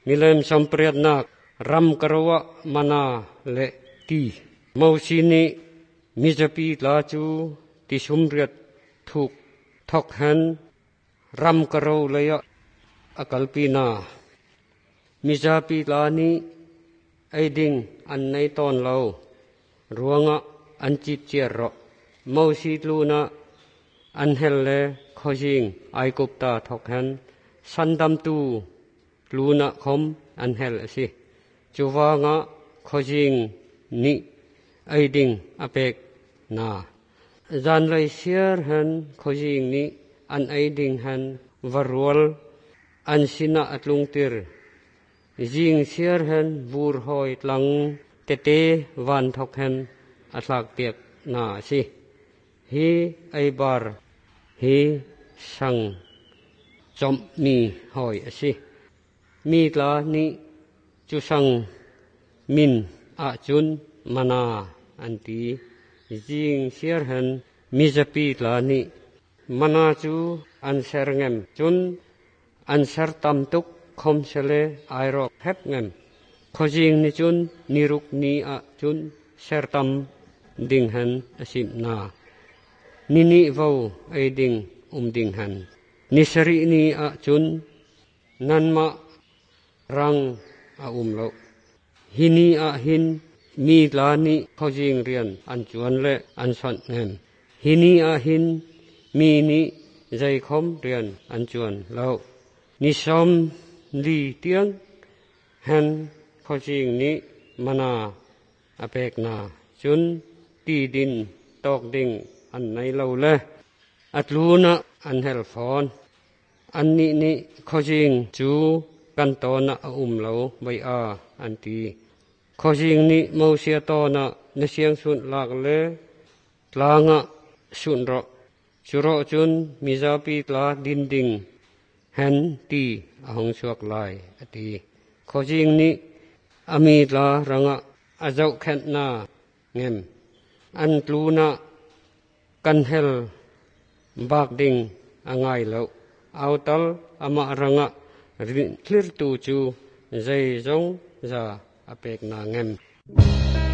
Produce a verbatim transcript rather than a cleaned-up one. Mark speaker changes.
Speaker 1: มิเลมสัมเปรียดนักรำกระวะมานาเลตีมาวชีนีมิจปีลาจูติชุมเรียดถูกทอกหันรำกระวเลยะอากลปีนามิจปีลานีไอดิงอันในตอนเรารวงะอันจิตเจรอมาวชีลูนาอันเฮลเลขจิงไอกุปตาทอกหันสันดัมตูลูนาคมอันเฮลสิจูวางะขจิงนี่ไอดิงอเปกนาจานไรเสียร์หันขจิงนี่อันไอดิงหันวรวลอันสินาอัตลุงติรจิงเสียร์หันบูรหอยหลังเตเตวันทอกหันอัตลักเปียกนาสิฮีไอบาร์ฮีสังจอมมีหอยสิมีลานี้จุสังมินอาจุนมานาอันตีจิงเสียหันมิจปีลานี้มานาจูอันเสรเงมจุนอันเสรตัมตุกคมเสเลไอรอกเฮบเงมขจิงนิจุนนิรุกนีอาจุนเสรตัมดิงหันอสิมนานินิวาวไอดิงอุมดิงหันนิสรินีอาจุนนันมารังอาอุมโลฮินีอาหินมีลานีเขาจิงเรียนอันจวนและอันสันเงินฮินีอาหินมีนีใจคมเรียนอันจวนแล้วนิสอมลีเตียงเห็นเขาจิงนี้มานาอเปกนาจุนตีดินตอกดิ่งอันในเราเลยอัตลูนะอันเฮลฟอนอันนี้นี่เขาจิงจูกันตอนะอุมเราใบอาอันตีขอจิงนี้มูเสียตอนะนเสียงสุนหลากเลลางะสุนรอชุรอจุนมิจาปีลาดินดิงเห็นตีอหงสวกลายอตีขอจิงนี้อมีลารังะอาเจ้าแค่นาเงิมอันลูนะกันเฮลบากดิงอ่างไงแล้วเอาตัลอามารังะคลิรตูจูใจจงจะอเปกนางเงม